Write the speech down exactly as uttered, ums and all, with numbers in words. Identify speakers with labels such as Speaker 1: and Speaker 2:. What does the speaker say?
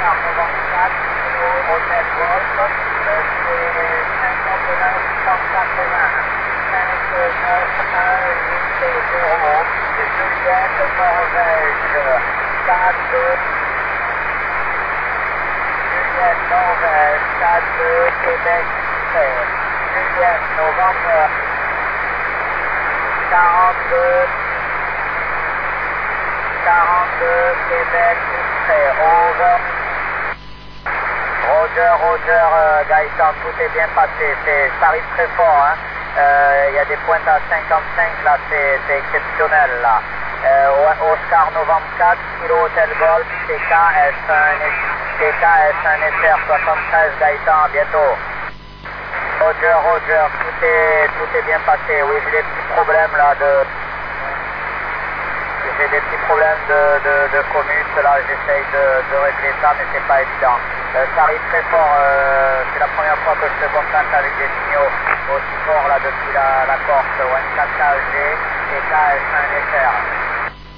Speaker 1: Oscar Novembre quatre, kilo Hôtel Golf, c'est cinquante-neuf cent quatre-vingts, cinq neuf un huit zéro, Juliette Norvège, quatre deux, Juliette Norvège, quatre deux, Québec X-Ray, Juliette Novembre quarante-deux, quarante-deux, Québec X-Ray, over. Roger, Roger, euh, Gaëtan, tout est bien passé, c'est, ça arrive très fort, hein. Euh, il y a des pointes à cinquante-cinq là, c'est, c'est exceptionnel là. Euh, Oscar Novembre quatre, Kilo Hotel Golf, T K S un, T K S un S R soixante-treize, Gaëtan, à bientôt. Roger, Roger, tout est, tout est bien passé, oui, j'ai des petits problèmes là de... J'ai des petits problèmes de, de, de commute, là j'essaye de, de régler ça, mais c'est pas évident. Euh, ça arrive très fort, euh, c'est la première fois que je te contacte avec des signaux aussi forts là depuis la, la Corse, O N quatre K G, T K S un S R.